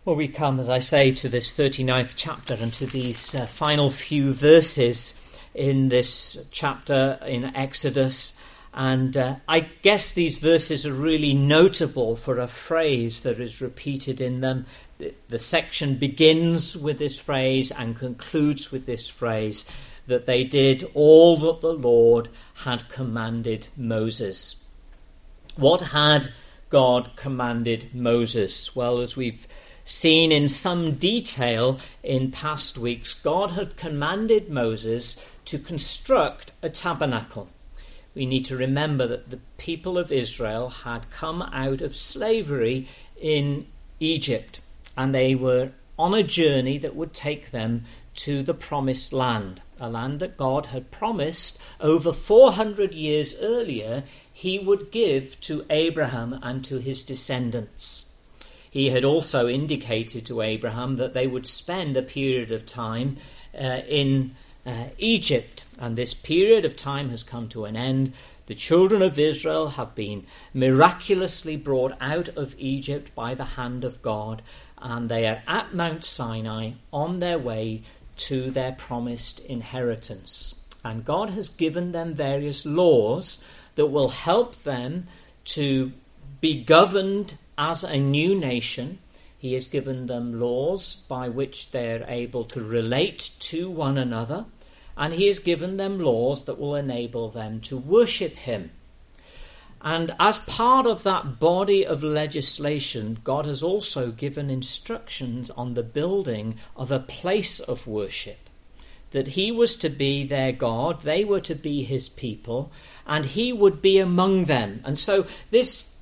Well, we come, as I say, to this 39th chapter and to these final few verses in this chapter in Exodus. And I guess these verses are really notable for a phrase that is repeated in them. The section begins with this phrase and concludes with this phrase, that they did all that the Lord had commanded Moses. What had God commanded Moses? Well, as we've seen in some detail in past weeks, God had commanded Moses to construct a tabernacle. We need to remember that the people of Israel had come out of slavery in Egypt, and they were on a journey that would take them to the promised land, a land that God had promised over 400 years earlier he would give to Abraham and to his descendants. He had also indicated to Abraham that they would spend a period of time in Egypt, and this period of time has come to an end. The children of Israel have been miraculously brought out of Egypt by the hand of God, and they are at Mount Sinai on their way to their promised inheritance. And God has given them various laws that will help them to be governed as a new nation. He has given them laws by which they're able to relate to one another, and he has given them laws that will enable them to worship him. And as part of that body of legislation, God has also given instructions on the building of a place of worship, that he was to be their God, they were to be his people, and he would be among them. And so this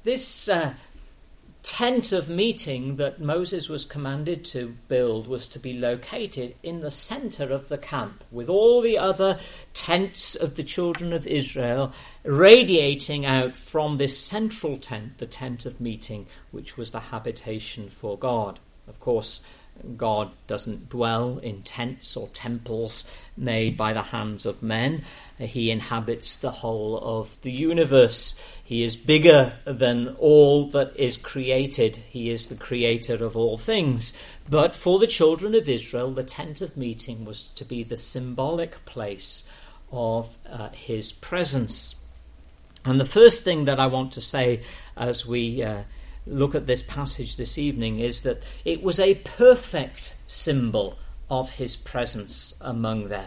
tent of meeting that Moses was commanded to build was to be located in the center of the camp, with all the other tents of the children of Israel radiating out from this central tent, the tent of meeting, which was the habitation for God. Of course, God doesn't dwell in tents or temples made by the hands of men. He inhabits the whole of the universe. He is bigger than all that is created. He is the creator of all things. But for the children of Israel, the tent of meeting was to be the symbolic place of his presence. And the first thing that I want to say as we look at this passage this evening is that it was a perfect symbol of his presence among them.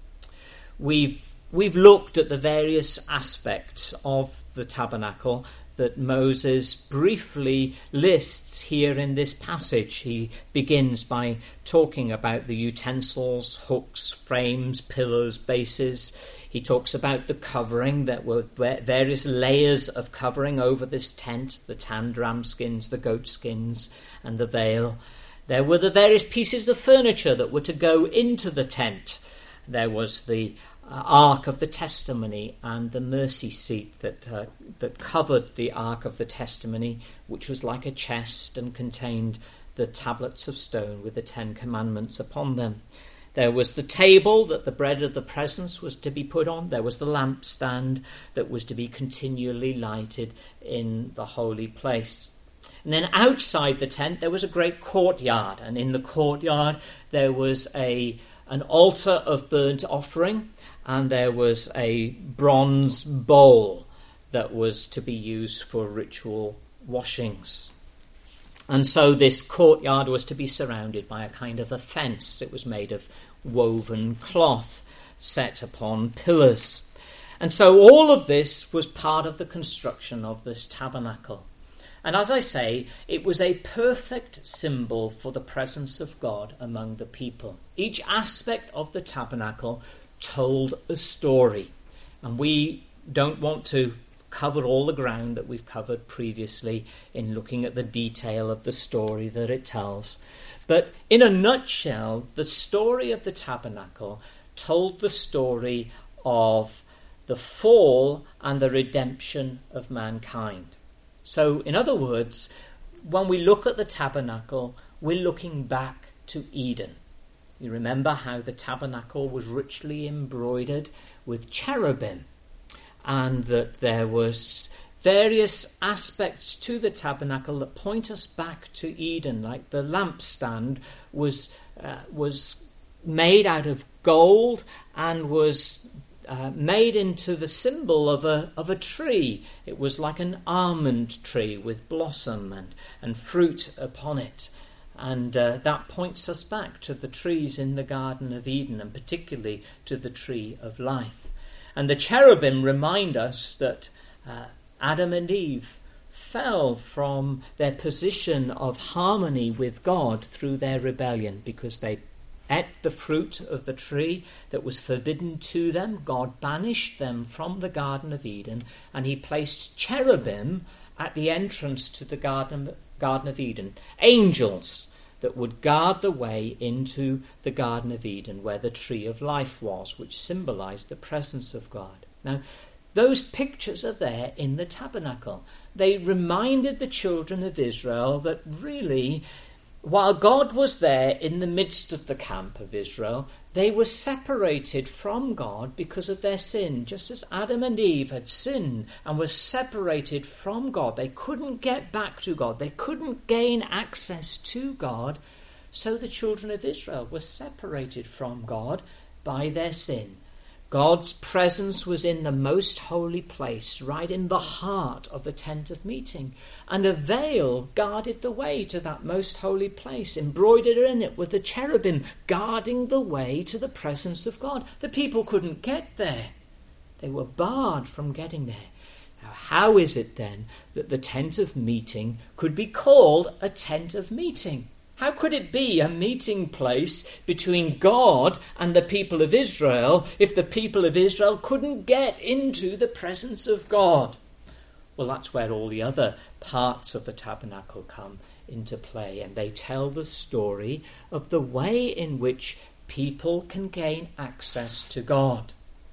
We've looked at the various aspects of the tabernacle that Moses briefly lists here in this passage. He begins by talking about the utensils, hooks, frames, pillars, bases. He talks about the covering. There were various layers of covering over this tent, the tanned ram skins, the goat skins, and the veil. There were the various pieces of furniture that were to go into the tent. There was the Ark of the Testimony and the mercy seat that covered the Ark of the Testimony, which was like a chest and contained the tablets of stone with the 10 Commandments upon them. There was the table that the bread of the presence was to be put on. There was the lampstand that was to be continually lighted in the holy place. And then outside the tent there was a great courtyard, and in the courtyard there was an altar of burnt offering, and there was a bronze bowl that was to be used for ritual washings. And so this courtyard was to be surrounded by a kind of a fence. It was made of woven cloth set upon pillars. And so all of this was part of the construction of this tabernacle. And as I say, it was a perfect symbol for the presence of God among the people. Each aspect of the tabernacle told a story. And we don't want to cover all the ground that we've covered previously in looking at the detail of the story that it tells. But in a nutshell, the story of the tabernacle told the story of the fall and the redemption of mankind. So, in other words, when we look at the tabernacle, we're looking back to Eden. You remember how the tabernacle was richly embroidered with cherubim, and that there was various aspects to the tabernacle that point us back to Eden, like the lampstand was made out of gold and was made into the symbol of a tree. It was like an almond tree with blossom and fruit upon it. And that points us back to the trees in the Garden of Eden, and particularly to the tree of life. And the cherubim remind us that Adam and Eve fell from their position of harmony with God through their rebellion, because they ate the fruit of the tree that was forbidden to them. God banished them from the Garden of Eden, and he placed cherubim at the entrance to the Garden of Eden, angels that would guard the way into the Garden of Eden, where the tree of life was, which symbolized the presence of God. Now, those pictures are there in the tabernacle. They reminded the children of Israel that really, while God was there in the midst of the camp of Israel, they were separated from God because of their sin. Just as Adam and Eve had sinned and were separated from God, they couldn't get back to God, they couldn't gain access to God, so the children of Israel were separated from God by their sin. God's presence was in the most holy place, right in the heart of the tent of meeting. And a veil guarded the way to that most holy place. Embroidered in it were the cherubim guarding the way to the presence of God. The people couldn't get there. They were barred from getting there. Now, how is it then that the tent of meeting could be called a tent of meeting? How could it be a meeting place between God and the people of Israel if the people of Israel couldn't get into the presence of God? Well, that's where all the other parts of the tabernacle come into play, and they tell the story of the way in which people can gain access to God.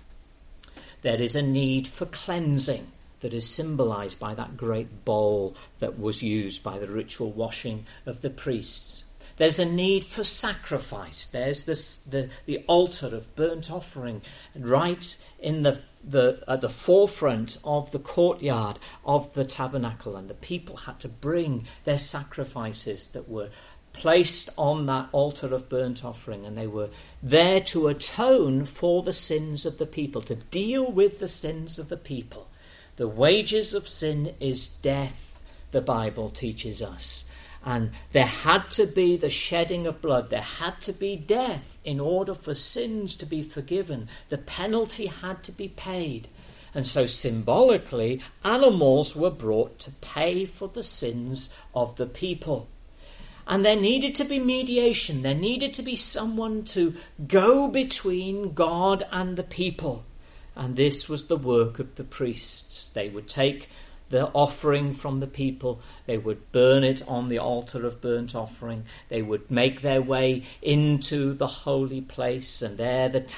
There is a need for cleansing that is symbolized by that great bowl that was used by the ritual washing of the priests. There's a need for sacrifice. There's the altar of burnt offering right in at the forefront of the courtyard of the tabernacle, and the people had to bring their sacrifices that were placed on that altar of burnt offering, and they were there to atone for the sins of the people, to deal with the sins of the people. The wages of sin is death, the Bible teaches us. And there had to be the shedding of blood. There had to be death in order for sins to be forgiven. The penalty had to be paid. And so symbolically, animals were brought to pay for the sins of the people. And there needed to be mediation. There needed to be someone to go between God and the people. And this was the work of the priests. They would take the offering from the people, they would burn it on the altar of burnt offering, they would make their way into the holy place, and there the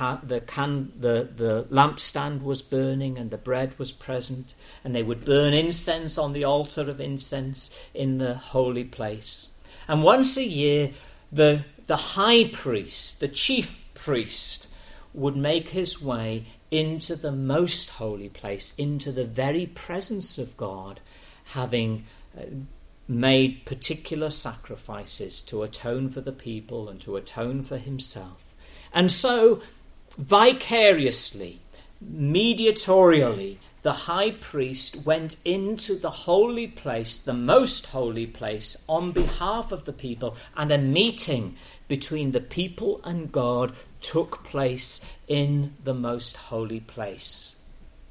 lampstand was burning and the bread was present, and they would burn incense on the altar of incense in the holy place. And once a year, the high priest, the chief priest, would make his way into the most holy place, into the very presence of God, having made particular sacrifices to atone for the people and to atone for himself. And so, vicariously, mediatorially, the high priest went into the holy place, the most holy place, on behalf of the people, and a meeting between the people and God took place in the most holy place.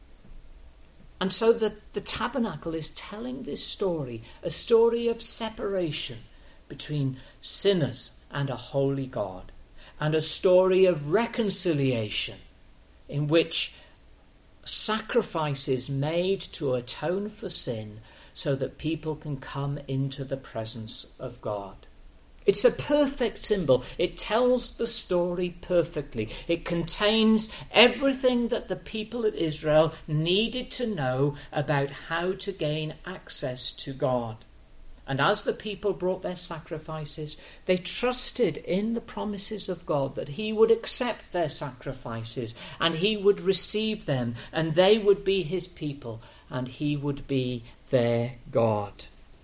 And so the tabernacle is telling this story, a story of separation between sinners and a holy God, and a story of reconciliation in which sacrifice is made to atone for sin so that people can come into the presence of God. It's a perfect symbol. It tells the story perfectly. It contains everything that the people of Israel needed to know about how to gain access to God. And as the people brought their sacrifices, they trusted in the promises of God that he would accept their sacrifices and he would receive them and they would be his people and he would be their God.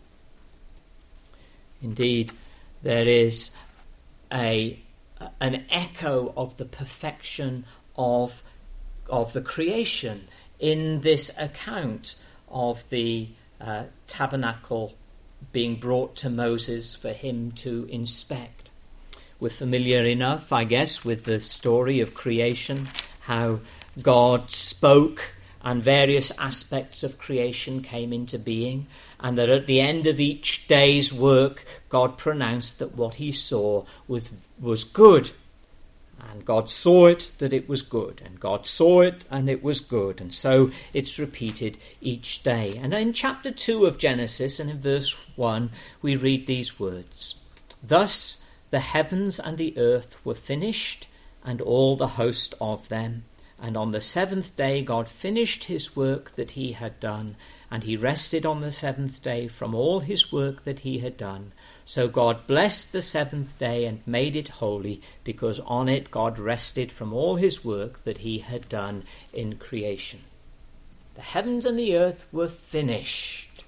Indeed, there is an echo of the perfection of the creation in this account of the tabernacle being brought to Moses for him to inspect. We're familiar enough, I guess, with the story of creation, how God spoke and various aspects of creation came into being, and that at the end of each day's work, God pronounced that what he saw was good. And God saw it, that it was good. And God saw it, and it was good. And so it's repeated each day. And in chapter 2 of Genesis, and in verse 1, we read these words. Thus the heavens and the earth were finished, and all the host of them. And on the seventh day God finished his work that he had done, and he rested on the seventh day from all his work that he had done. So God blessed the seventh day and made it holy, because on it God rested from all his work that he had done in creation. The heavens and the earth were finished,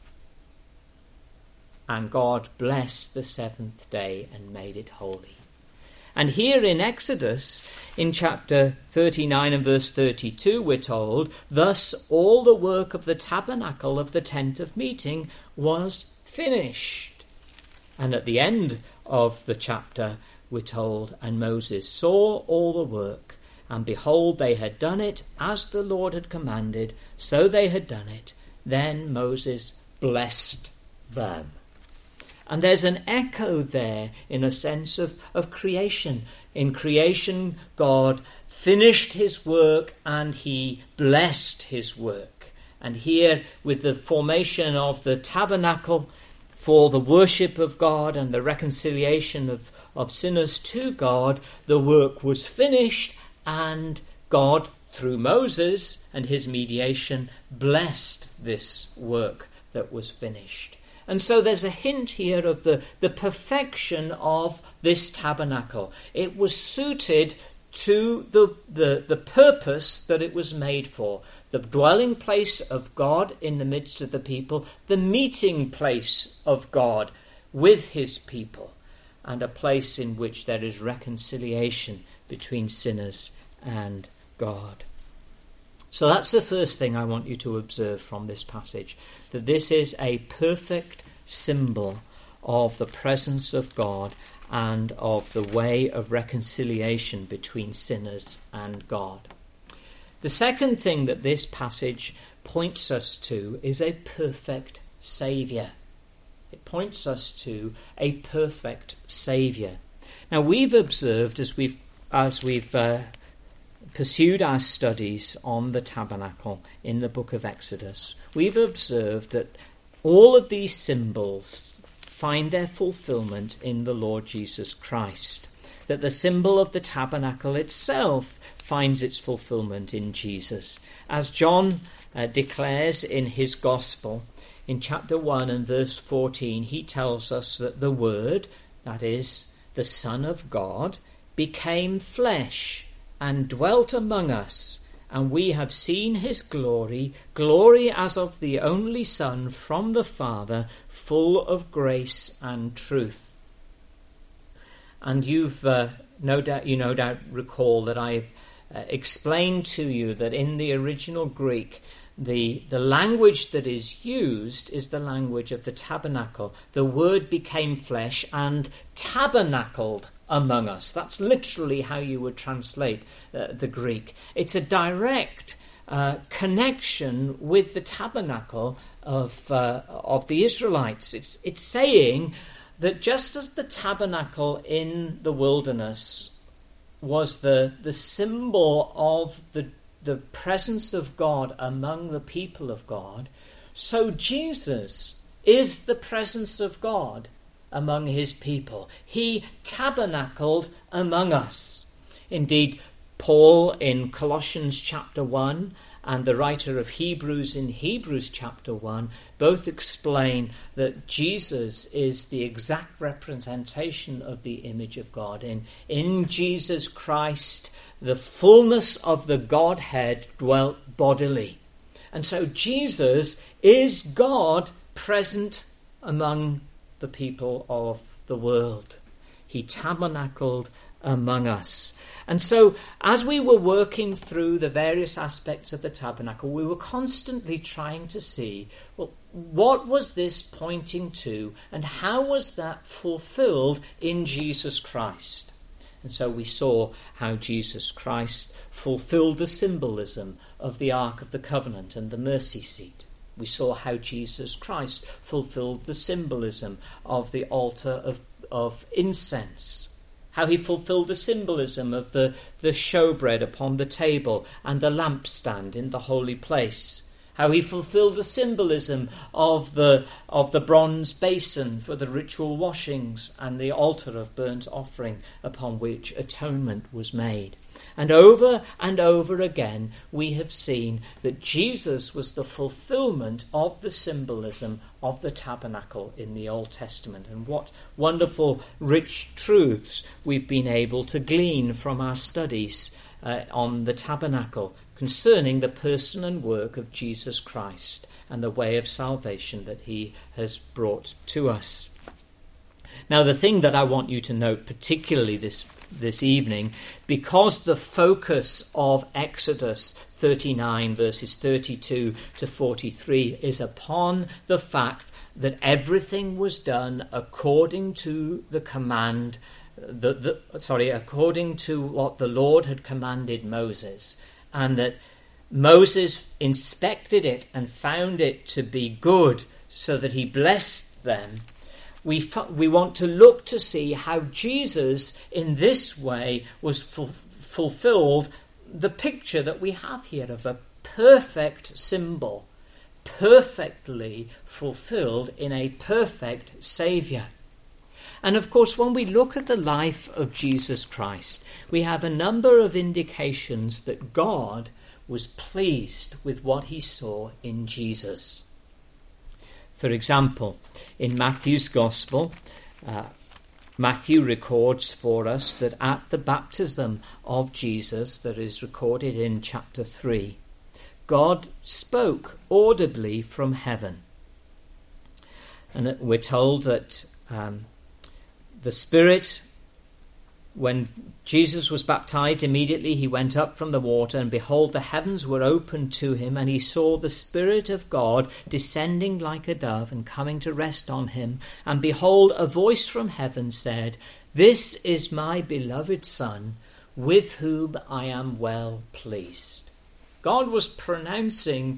and God blessed the seventh day and made it holy. And here in Exodus, in chapter 39 and verse 32, we're told, thus all the work of the tabernacle of the tent of meeting was finished. And at the end of the chapter, we're told, and Moses saw all the work, and behold, they had done it as the Lord had commanded, so they had done it. Then Moses blessed them. And there's an echo there in a sense of creation. In creation, God finished his work and he blessed his work. And here, with the formation of the tabernacle for the worship of God and the reconciliation of sinners to God, the work was finished, and God, through Moses and his mediation, blessed this work that was finished. And so there's a hint here of the perfection of this tabernacle. It was suited to the purpose that it was made for. The dwelling place of God in the midst of the people, the meeting place of God with his people, and a place in which there is reconciliation between sinners and God. So that's the first thing I want you to observe from this passage, that this is a perfect symbol of the presence of God and of the way of reconciliation between sinners and God. The second thing that this passage points us to is a perfect Saviour. It points us to a perfect Saviour. Now we've observed as we've pursued our studies on the tabernacle in the book of Exodus, we've observed that all of these symbols find their fulfillment in the Lord Jesus Christ. That the symbol of the tabernacle itself finds its fulfillment in Jesus. As John declares in his Gospel, in chapter 1 and verse 14, he tells us that the Word, that is, the Son of God, became flesh and dwelt among us, and we have seen his glory, glory as of the only Son from the Father, full of grace and truth. And you've no doubt recall that I've explained to you that in the original Greek, the language that is used is the language of the tabernacle. The Word became flesh and tabernacled among us. That's literally how you would translate the Greek. It's a direct connection with the tabernacle of the Israelites. It's saying that just as the tabernacle in the wilderness was the symbol of the presence of God among the people of God, so Jesus is the presence of God among his people. He tabernacled among us. Indeed, Paul in Colossians chapter 1 and the writer of Hebrews in Hebrews chapter 1 both explain that Jesus is the exact representation of the image of God. In Jesus Christ, the fullness of the Godhead dwelt bodily. And so Jesus is God present among the people of the world. He tabernacled among us. And so as we were working through the various aspects of the tabernacle, we were constantly trying to see, well, what was this pointing to, and how was that fulfilled in Jesus Christ? And so we saw how Jesus Christ fulfilled the symbolism of the Ark of the Covenant and the mercy seat. We saw how Jesus Christ fulfilled the symbolism of the altar of incense. How he fulfilled the symbolism of the showbread upon the table and the lampstand in the holy place. How he fulfilled the symbolism of the bronze basin for the ritual washings and the altar of burnt offering upon which atonement was made. And over again we have seen that Jesus was the fulfillment of the symbolism of the tabernacle in the Old Testament. And what wonderful rich truths we've been able to glean from our studies on the tabernacle concerning the person and work of Jesus Christ and the way of salvation that he has brought to us. Now, the thing that I want you to note particularly this evening, because the focus of Exodus 39 verses 32 to 43 is upon the fact that everything was done according to the command, according to what the Lord had commanded Moses, and that Moses inspected it and found it to be good, so that he blessed them. We want to look to see how Jesus in this way was fulfilled the picture that we have here of a perfect symbol, perfectly fulfilled in a perfect Saviour. And of course, when we look at the life of Jesus Christ, we have a number of indications that God was pleased with what he saw in Jesus. For example, in Matthew's Gospel, Matthew records for us that at the baptism of Jesus, that is recorded in chapter 3, God spoke audibly from heaven. And we're told that the Spirit, when Jesus was baptized, immediately he went up from the water, and behold, the heavens were opened to him, and he saw the Spirit of God descending like a dove and coming to rest on him. And behold, a voice from heaven said, "This is my beloved Son, with whom I am well pleased." God was pronouncing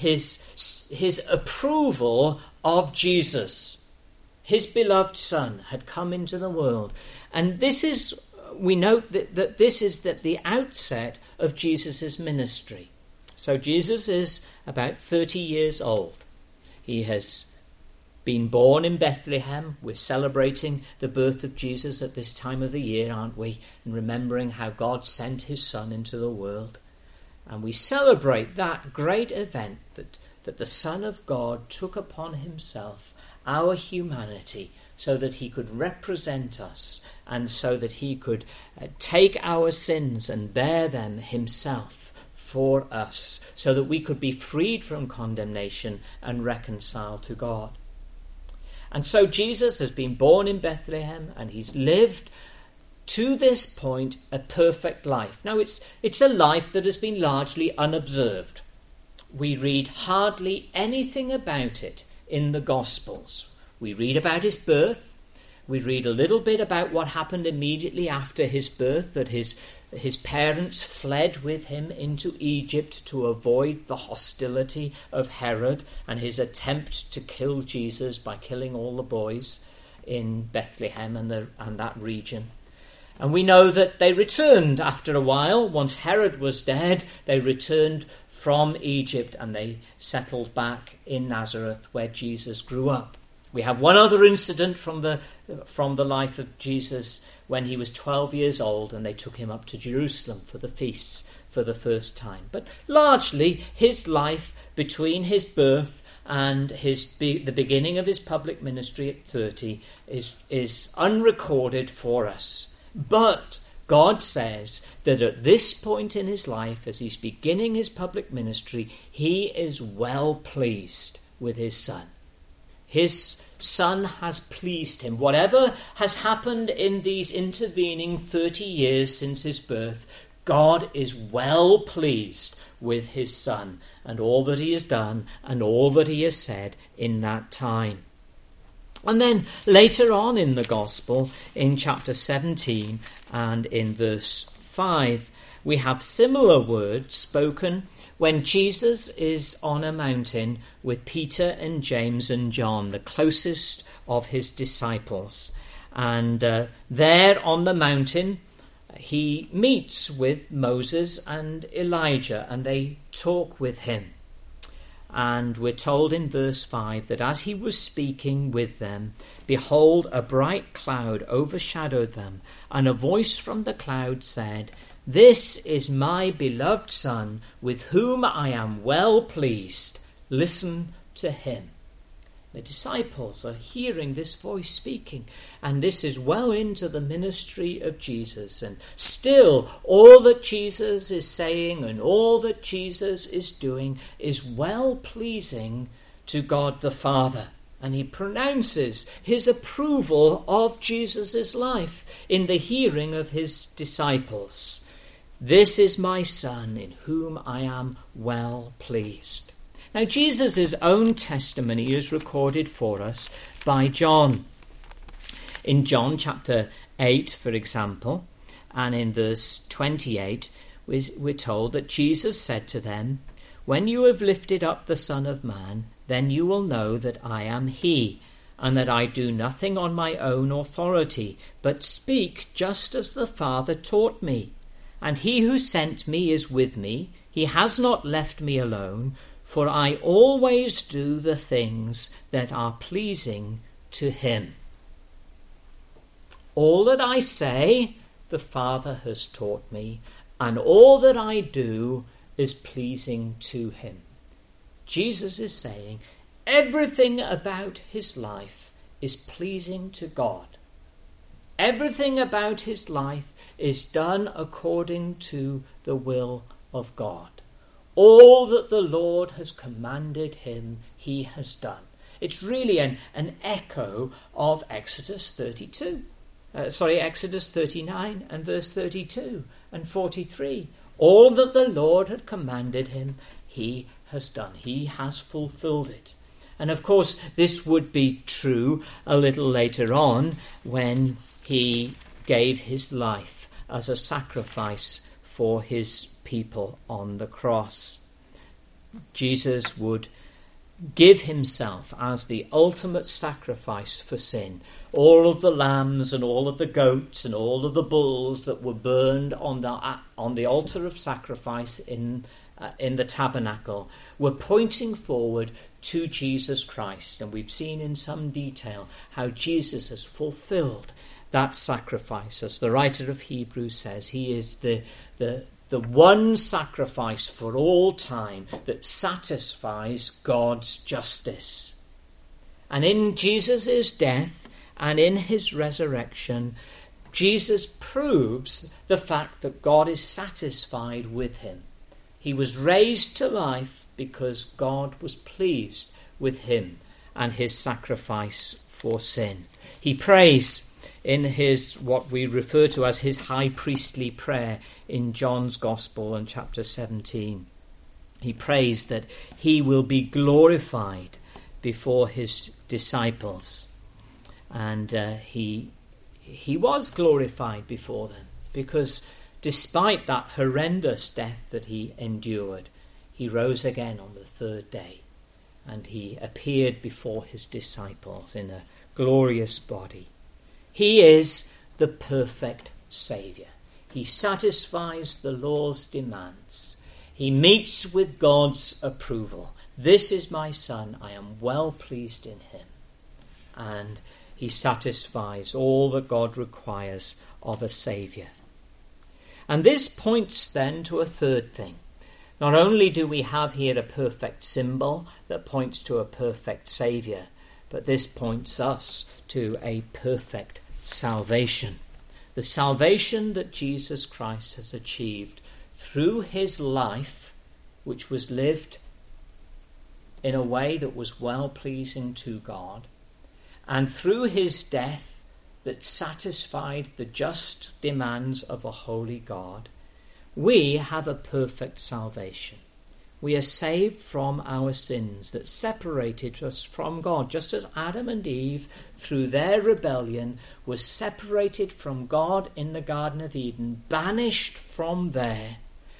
his approval of Jesus. His beloved Son had come into the world. And we note that this is at the outset of Jesus' ministry. So Jesus is about 30 years old. He has been born in Bethlehem. We're celebrating the birth of Jesus at this time of the year, aren't we? And remembering how God sent his Son into the world. And we celebrate that great event that the Son of God took upon himself our humanity, so that he could represent us and so that he could take our sins and bear them himself for us, so that we could be freed from condemnation and reconciled to God. And so Jesus has been born in Bethlehem, and he's lived to this point a perfect life. Now it's a life that has been largely unobserved. We read hardly anything about it in the Gospels. We read about his birth. We read a little bit about what happened immediately after his birth, that his parents fled with him into Egypt to avoid the hostility of Herod and his attempt to kill Jesus by killing all the boys in Bethlehem and that region. And we know that they returned after a while. Once Herod was dead, they returned from Egypt and they settled back in Nazareth, where Jesus grew up. We have one other incident from the life of Jesus when he was 12 years old, and they took him up to Jerusalem for the feasts for the first time. But largely, his life between his birth and the beginning of his public ministry at 30 is unrecorded for us. But God says that at this point in his life, as he's beginning his public ministry, he is well pleased with his Son. His Son has pleased him. Whatever has happened in these intervening 30 years since his birth, God is well pleased with his Son and all that he has done and all that he has said in that time. And then later on in the Gospel, in chapter 17 and in verse 5, we have similar words spoken when Jesus is on a mountain with Peter and James and John, the closest of his disciples. And there on the mountain, he meets with Moses and Elijah, and they talk with him. And we're told in verse 5 that as he was speaking with them, behold, a bright cloud overshadowed them, and a voice from the cloud said, "This is my beloved Son, with whom I am well pleased. Listen to him." The disciples are hearing this voice speaking, and this is well into the ministry of Jesus. And still, all that Jesus is saying and all that Jesus is doing is well pleasing to God the Father. And he pronounces his approval of Jesus' life in the hearing of his disciples. "This is my Son, in whom I am well pleased." Now, Jesus' own testimony is recorded for us by John. In John chapter 8, for example, and in verse 28, we're told that Jesus said to them, "When you have lifted up the Son of Man, then you will know that I am he, and that I do nothing on my own authority, but speak just as the Father taught me. And he who sent me is with me. He has not left me alone, for I always do the things that are pleasing to him. All that I say, the Father has taught me, and all that I do is pleasing to him." Jesus is saying everything about his life is pleasing to God. Everything about his life is done according to the will of God. All that the Lord has commanded him, he has done. It's really an echo of Exodus 39 and verse 32 and 43. All that the Lord had commanded him, he has done. He has fulfilled it. And of course, this would be true a little later on when he gave his life as a sacrifice for his people on the cross. Jesus would give himself as the ultimate sacrifice for sin. All of the lambs and all of the goats and all of the bulls that were burned on the altar of sacrifice in the tabernacle were pointing forward to Jesus Christ. And we've seen in some detail how Jesus has fulfilled that sacrifice. As the writer of Hebrews says, he is the one sacrifice for all time that satisfies God's justice. And in Jesus' death and in his resurrection, Jesus proves the fact that God is satisfied with him. He was raised to life because God was pleased with him and his sacrifice for sin. He prays in his, what we refer to as his high priestly prayer in John's Gospel in chapter 17. He prays that he will be glorified before his disciples. And he was glorified before them, because despite that horrendous death that he endured, he rose again on the third day, and he appeared before his disciples in a glorious body. He is the perfect Saviour. He satisfies the law's demands. He meets with God's approval. This is my Son, I am well pleased in him. And he satisfies all that God requires of a Saviour. And this points then to a third thing. Not only do we have here a perfect symbol that points to a perfect Saviour, but this points us to a perfect salvation. the salvation that Jesus Christ has achieved through his life, which was lived in a way that was well-pleasing to God, and through his death that satisfied the just demands of a holy God, we have a perfect salvation. We are saved from our sins that separated us from God, just as Adam and Eve, through their rebellion, were separated from God in the Garden of Eden, banished from there,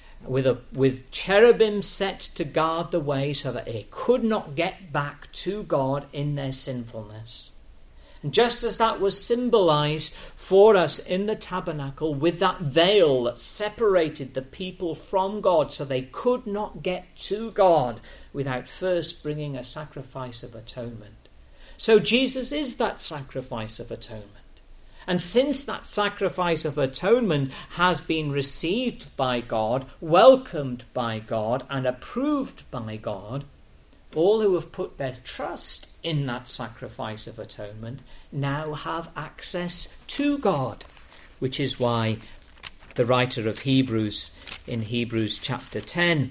with cherubim set to guard the way so that they could not get back to God in their sinfulness. And just as that was symbolized for us in the tabernacle with that veil that separated the people from God so they could not get to God without first bringing a sacrifice of atonement, so Jesus is that sacrifice of atonement. And since that sacrifice of atonement has been received by God, welcomed by God, and approved by God, all who have put their trust in that sacrifice of atonement now have access to God, which is why the writer of Hebrews, in Hebrews chapter 10,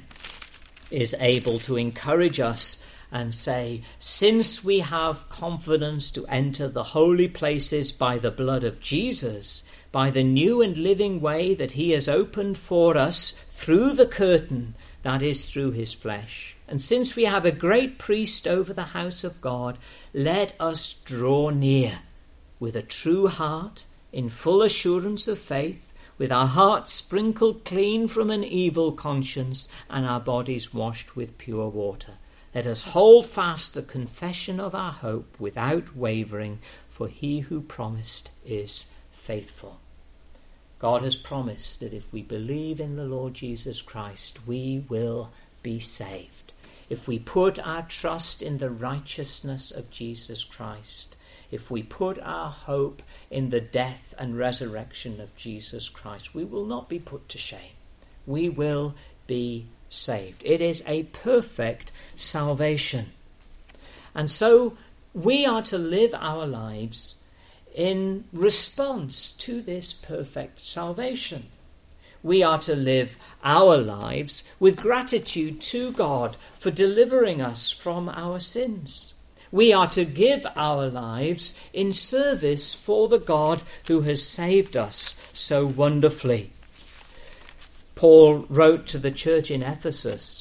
is able to encourage us and say, since we have confidence to enter the holy places by the blood of Jesus, by the new and living way that he has opened for us through the curtain, that is, through his flesh, and since we have a great priest over the house of God, let us draw near with a true heart, in full assurance of faith, with our hearts sprinkled clean from an evil conscience and our bodies washed with pure water. Let us hold fast the confession of our hope without wavering, for he who promised is faithful. God has promised that if we believe in the Lord Jesus Christ, we will be saved. If we put our trust in the righteousness of Jesus Christ, if we put our hope in the death and resurrection of Jesus Christ, we will not be put to shame. We will be saved. It is a perfect salvation. And so we are to live our lives in response to this perfect salvation. We are to live our lives with gratitude to God for delivering us from our sins. We are to give our lives in service for the God who has saved us so wonderfully. Paul wrote to the church in Ephesus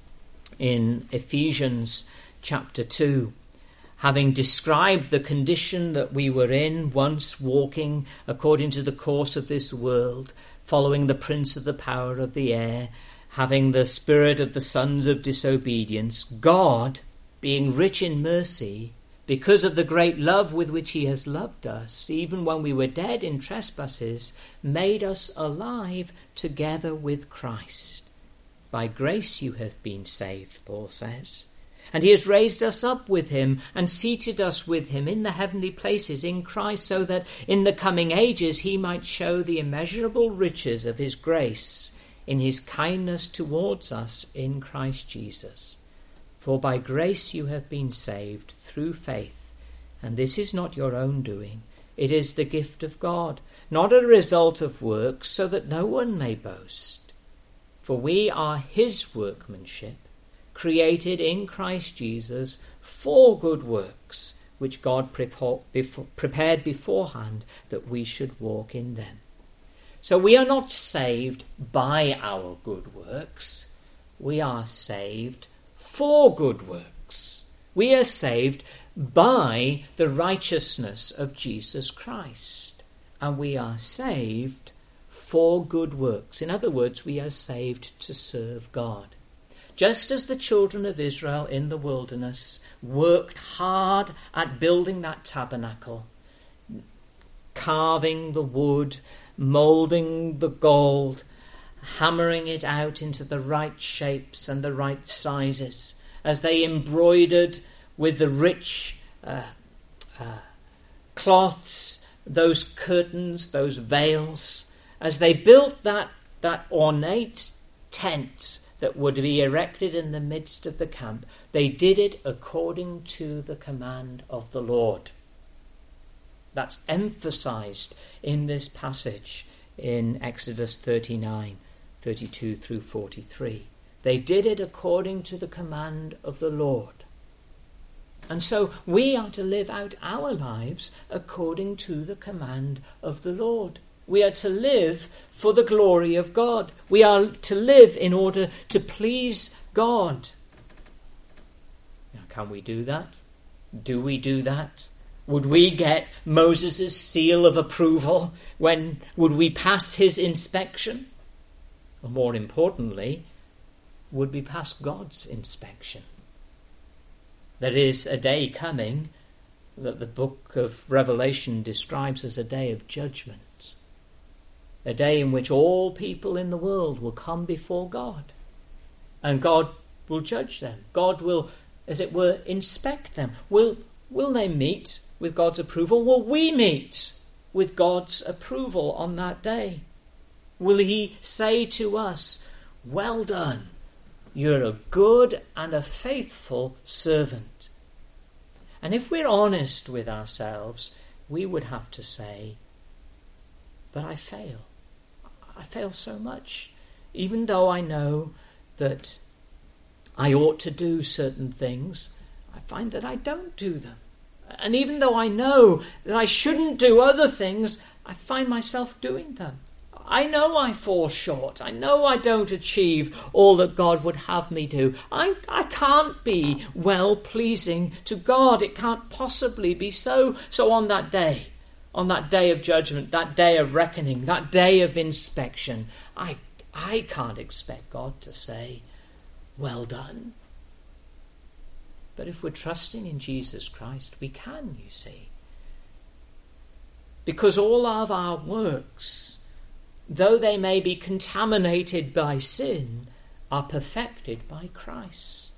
in Ephesians chapter 2, having described the condition that we were in, once walking according to the course of this world, following the prince of the power of the air, having the spirit of the sons of disobedience, God, being rich in mercy, because of the great love with which he has loved us, even when we were dead in trespasses, made us alive together with Christ. By grace you have been saved, Paul says. And he has raised us up with him and seated us with him in the heavenly places in Christ, so that in the coming ages he might show the immeasurable riches of his grace in his kindness towards us in Christ Jesus. For by grace you have been saved through faith, and this is not your own doing. It is the gift of God, not a result of works, so that no one may boast. For we are his workmanship, created in Christ Jesus for good works, which God prepared beforehand that we should walk in them. So we are not saved by our good works. We are saved for good works. We are saved by the righteousness of Jesus Christ. And we are saved for good works. In other words, we are saved to serve God. Just as the children of Israel in the wilderness worked hard at building that tabernacle, carving the wood, moulding the gold, hammering it out into the right shapes and the right sizes, as they embroidered with the rich cloths, those curtains, those veils, as they built that ornate tent that would be erected in the midst of the camp, they did it according to the command of the Lord. That's emphasized in this passage in Exodus 39, 32 through 43. They did it according to the command of the Lord. And so we are to live out our lives according to the command of the Lord. We are to live for the glory of God. We are to live in order to please God. Now, can we do that? Do we do that? Would we get Moses' seal of approval? When would we pass his inspection? Or more importantly, would we pass God's inspection? There is a day coming that the book of Revelation describes as a day of judgment. A day in which all people in the world will come before God. And God will judge them. God will, as it were, inspect them. Will they meet with God's approval? Will we meet with God's approval on that day? Will he say to us, "Well done, you're a good and a faithful servant"? And if we're honest with ourselves, we would have to say, "But I fail. I fail so much. Even though I know that I ought to do certain things, I find that I don't do them. And even though I know that I shouldn't do other things, I find myself doing them. I know I fall short. I know I don't achieve all that God would have me do. I can't be well-pleasing to God. It can't possibly be so. So on that day of judgment, that day of reckoning, that day of inspection, I can't expect God to say, "Well done." But if we're trusting in Jesus Christ, we can, you see. Because all of our works, though they may be contaminated by sin, are perfected by Christ.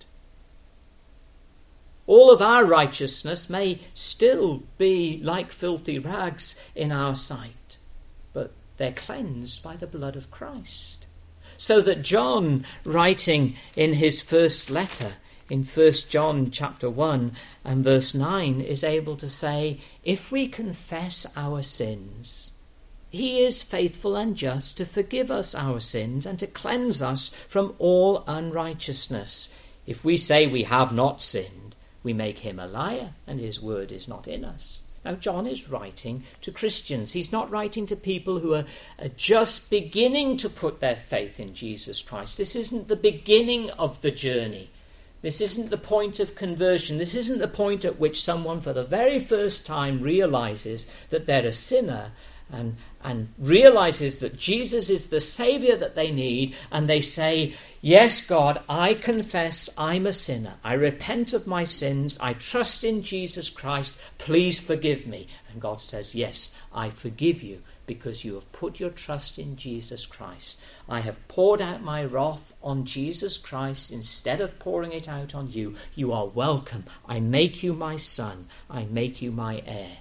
All of our righteousness may still be like filthy rags in our sight, but they're cleansed by the blood of Christ. So that John, writing in his first letter, in 1 John chapter 1 and verse 9, is able to say, if we confess our sins, he is faithful and just to forgive us our sins and to cleanse us from all unrighteousness. If we say we have not sinned, we make him a liar and his word is not in us. Now, John is writing to Christians. He's not writing to people who are just beginning to put their faith in Jesus Christ. This isn't the beginning of the journey. This isn't the point of conversion. This isn't the point at which someone for the very first time realizes that they're a sinner and realizes that Jesus is the Saviour that they need, and they say, yes, God, I confess I'm a sinner. I repent of my sins. I trust in Jesus Christ. Please forgive me. And God says, yes, I forgive you because you have put your trust in Jesus Christ. I have poured out my wrath on Jesus Christ instead of pouring it out on you. You are welcome. I make you my son. I make you my heir.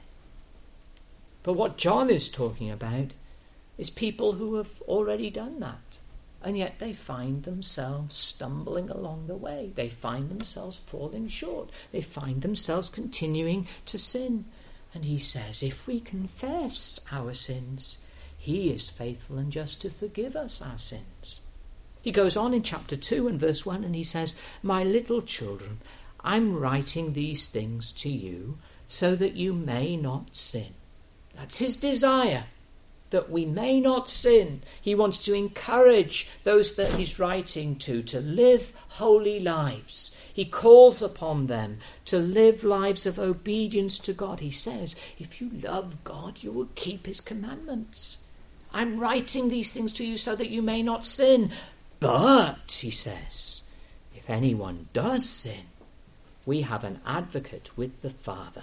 But what John is talking about is people who have already done that, and yet they find themselves stumbling along the way. They find themselves falling short. They find themselves continuing to sin. And he says, if we confess our sins, he is faithful and just to forgive us our sins. He goes on in chapter 2 and verse 1, and he says, my little children, I'm writing these things to you so that you may not sin. That's his desire, that we may not sin. He wants to encourage those that he's writing to live holy lives. He calls upon them to live lives of obedience to God. He says, if you love God, you will keep his commandments. I'm writing these things to you so that you may not sin. But, he says, if anyone does sin, we have an advocate with the Father,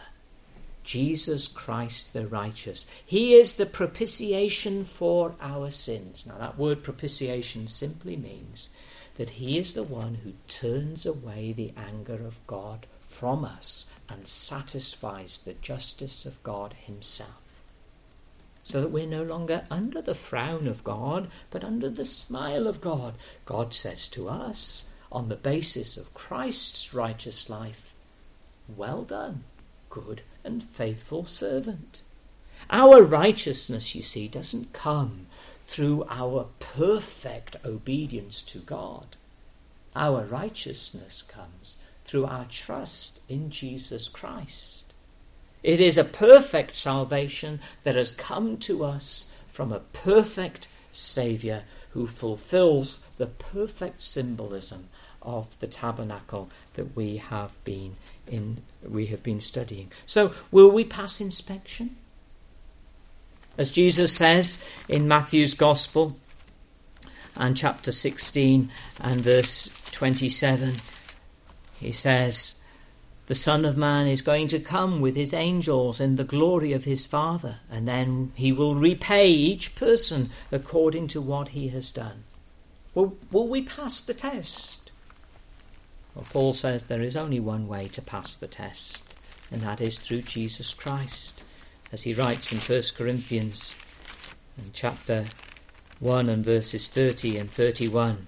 Jesus Christ the righteous. He is the propitiation for our sins. Now that word propitiation simply means that he is the one who turns away the anger of God from us and satisfies the justice of God himself. So that we're no longer under the frown of God, but under the smile of God. God says to us, on the basis of Christ's righteous life, well done, good and faithful servant. Our righteousness, you see, doesn't come through our perfect obedience to God. Our righteousness comes through our trust in Jesus Christ. It is a perfect salvation that has come to us from a perfect Saviour who fulfills the perfect symbolism of the tabernacle that we have been studying. So, will we pass inspection? As Jesus says in Matthew's Gospel and chapter 16 and verse 27, he says, "The Son of Man is going to come with his angels in the glory of his Father, and then he will repay each person according to what he has done." Will we pass the test? Well, Paul says there is only one way to pass the test, and that is through Jesus Christ. As he writes in 1 Corinthians in chapter 1 and verses 30 and 31.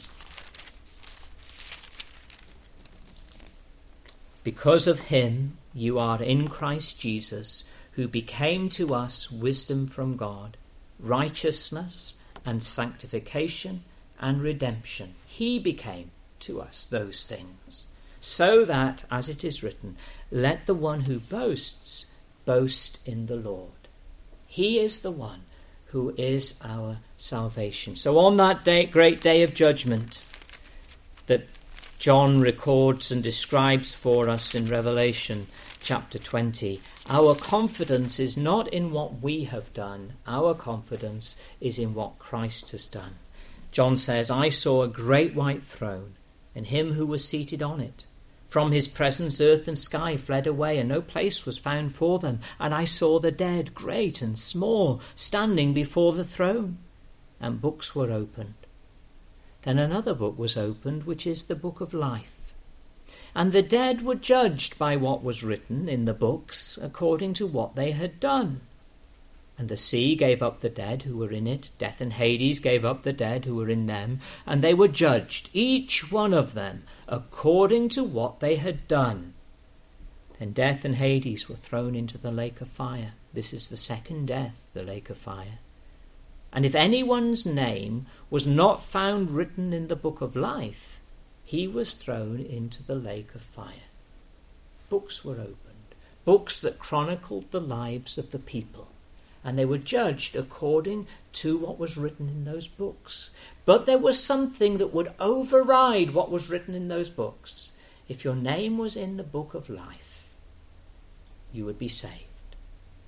"Because of him you are in Christ Jesus, who became to us wisdom from God, righteousness and sanctification and redemption." He became to us those things, so that, as it is written, "Let the one who boasts boast in the Lord." He is the one who is our salvation. So on that day, great day of judgment that John records and describes for us in Revelation chapter 20, our confidence is not in what we have done. Our confidence is in what Christ has done. John says, "I saw a great white throne and him who was seated on it. From his presence earth and sky fled away, and no place was found for them. And I saw the dead, great and small, standing before the throne, and books were opened. Then another book was opened, which is the book of life. And the dead were judged by what was written in the books, according to what they had done. And the sea gave up the dead who were in it. Death and Hades gave up the dead who were in them. And they were judged, each one of them, according to what they had done. Then death and Hades were thrown into the lake of fire. This is the second death, the lake of fire. And if anyone's name was not found written in the book of life, he was thrown into the lake of fire." Books were opened, books that chronicled the lives of the people. And they were judged according to what was written in those books. But there was something that would override what was written in those books. If your name was in the book of life, you would be saved.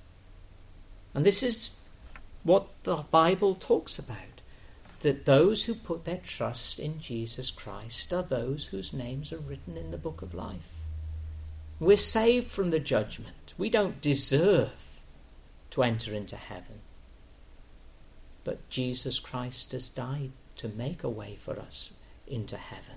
And this is what the Bible talks about, that those who put their trust in Jesus Christ are those whose names are written in the book of life. We're saved from the judgment. We don't deserve to enter into heaven. But Jesus Christ has died to make a way for us into heaven.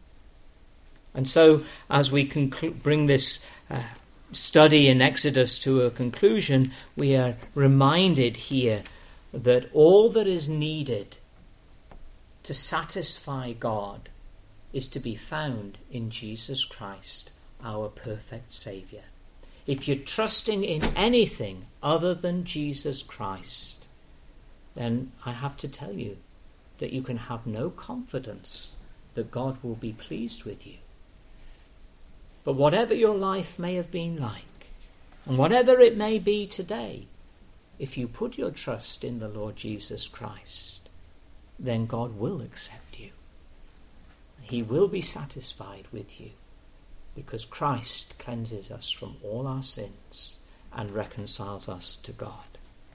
And so, as we bring this study in Exodus to a conclusion, we are reminded here that all that is needed to satisfy God is to be found in Jesus Christ, our perfect Saviour. If you're trusting in anything other than Jesus Christ, then I have to tell you that you can have no confidence that God will be pleased with you. But whatever your life may have been like, and whatever it may be today, if you put your trust in the Lord Jesus Christ, then God will accept you. He will be satisfied with you, because Christ cleanses us from all our sins and reconciles us to God.